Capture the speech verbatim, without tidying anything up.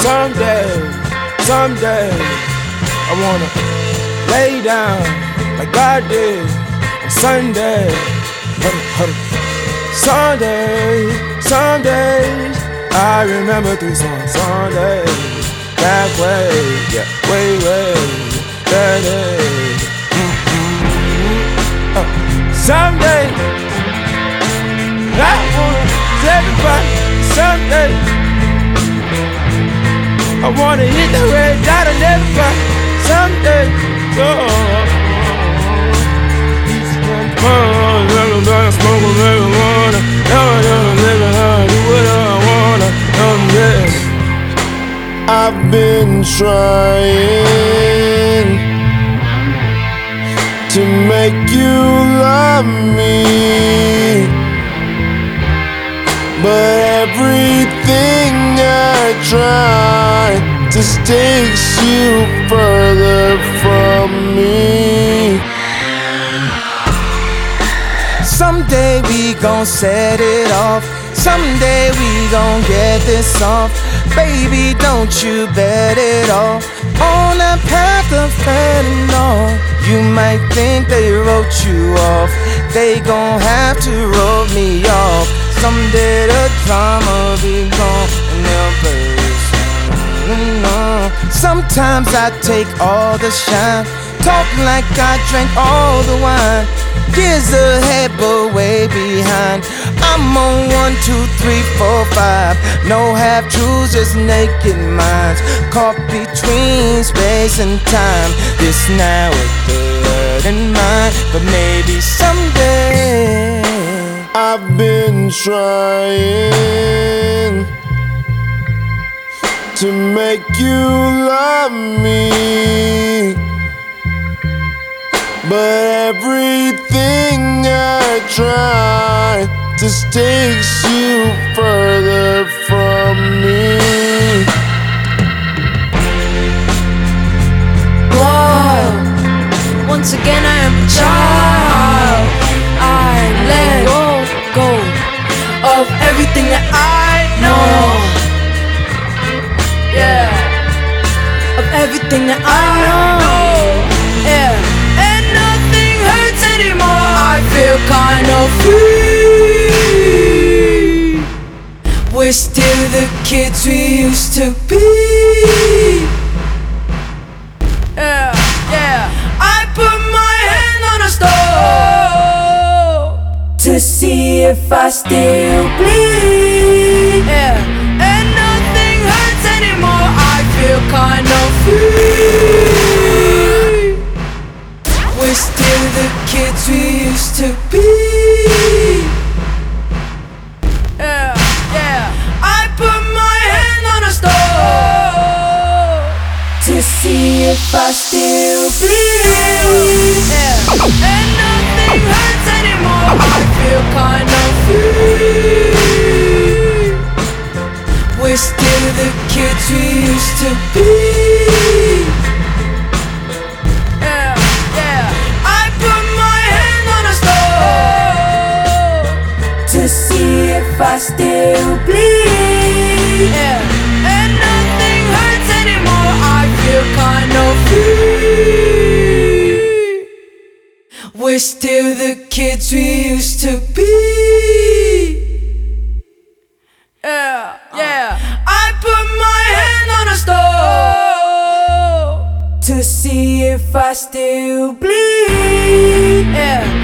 Someday, someday, I wanna lay down like God did on Sunday. Huddle, huddle. Sunday, some days I remember three songs. Sunday, back way, yeah, way, way, that day. Mm-hmm. uh, someday, I wanna tell everybody. Someday, I wanna hit the red dot and everybody. Someday, oh. Smoke marijuana, never, never, never, I do what I wanna. Someday, I've been trying to make you love me, but everything I try just takes you further from me. Someday we gon' set it off. Someday we gon' get this off. Baby, don't you bet it all on that path of fentanyl. You might think they wrote you off. They gon' have to wrote me off. Someday the drama be gone and they'll play this song. Sometimes I take all the shine, talk like I drank all the wine. Years ahead but way behind. I'm on one, two, three, four, five. No half-truths, just naked minds, caught between space and time. This now with the word in mind, but maybe someday. I've been trying to make you love me, but everything I try just takes you further from me. Whoa, once again I am a child. I let go, go of everything that I know. Yeah, of everything that I know. Yeah. I feel kind of free. We're still the kids we used to be. Yeah, yeah. I put my hand on a stove to see if I still bleed. Yeah, and nothing hurts anymore. I feel kind of free. We're still the kids we used to be. Yeah, yeah. I put my hand on a stove to see if I still bleed. Yeah, and nothing hurts anymore. I feel kind of free. We're still the kids we used to be. To see if I still bleed. Yeah, and nothing hurts anymore. I feel kind of free. We're still the kids we used to be. Yeah, yeah. I put my hand on a stove to see if I still bleed. Yeah.